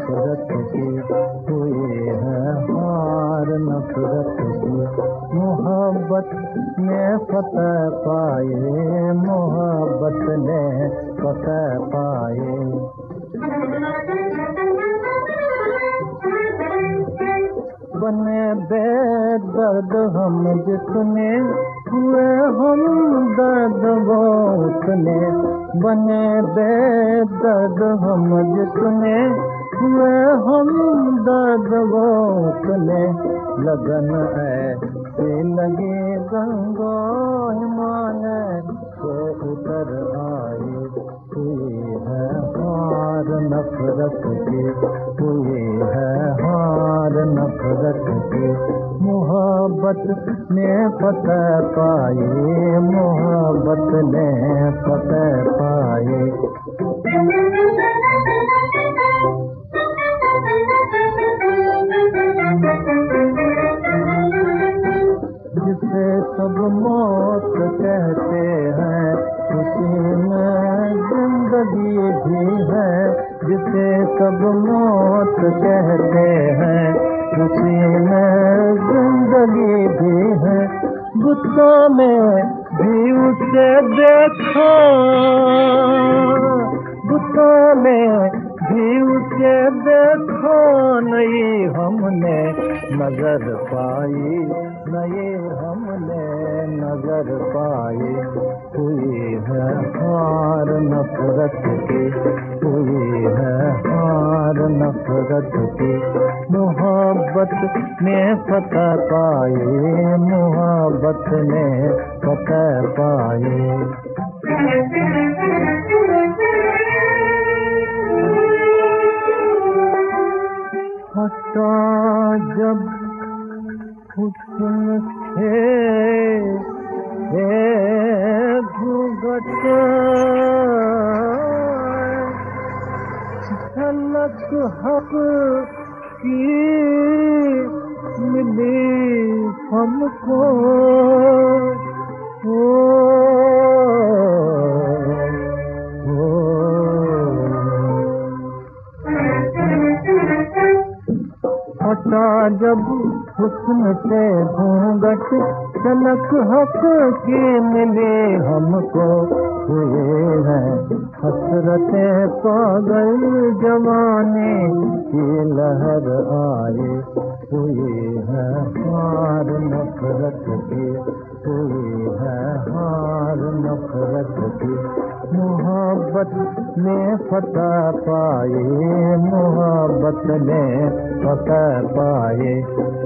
नफरत की, हुई है हार नफरत की। मोहब्बत ने फतह पाए, मोहब्बत ने फतह पाए। बने बेदर्द हम जितने, हुए हम दर्द वो उतने। बने बेदर्द हम जितने, हुए हम दर्द वो उतने। लगन ऐसी लगी गंगो हिमालय से उतर आई। हुई है हार नफरत की, हुई है हार नफरत की। मोहब्बत ने फतह पाई, मोहब्बत ने फतह पाई। जिसे सब मौत कहते हैं, उसी में जिंदगी भी है। जिसे सब मौत कहते हैं, उसी में जिंदगी भी है। बुतों में भी उसे देखो, बुतों में भी उसे देखो। नहीं हमने नजर पाई, नहीं हमने नजर पाई। हुई है हार नफरत की, हुई है हार नफरत की। मोहब्बत ने फतह पाई, मोहब्बत ने फतह पाई। हटा जब हुस्न से घूंघट, झलक हक की मिली हमको। हटा जब हुस्न से घूंघट, झलक हक की मिली हमको। हुए हैं हसरतें पागल जवानी की लहर आए। हुई है हार नफरत की, हुई है हार नफरत की। मोहब्बत ने फतह पाई, मोहब्बत ने फतह पाए।